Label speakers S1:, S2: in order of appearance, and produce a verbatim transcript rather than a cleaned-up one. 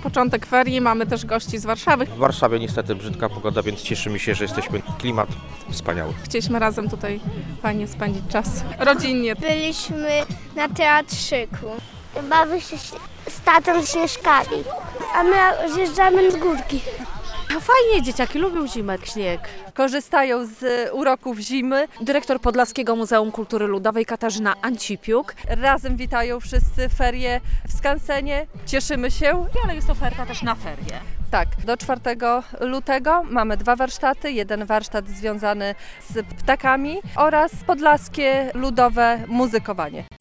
S1: początek ferii, mamy też gości z Warszawy.
S2: W Warszawie niestety brzydka pogoda, więc cieszymy się, że jesteśmy. Klimat wspaniały.
S1: Chcieliśmy razem tutaj fajnie spędzić czas rodzinnie.
S3: Byliśmy na teatrzyku. Bawię się z tatą śnieżkami, a my zjeżdżamy z górki.
S4: Fajnie, dzieciaki lubią zimek, śnieg. Korzystają z uroków zimy. Dyrektor Podlaskiego Muzeum Kultury Ludowej Katarzyna Ancipiuk. Razem witają wszyscy ferie w skansenie. Cieszymy się.
S5: Ale jest oferta też na ferie.
S4: Tak, do czwartego lutego mamy dwa warsztaty. Jeden warsztat związany z ptakami oraz podlaskie ludowe muzykowanie.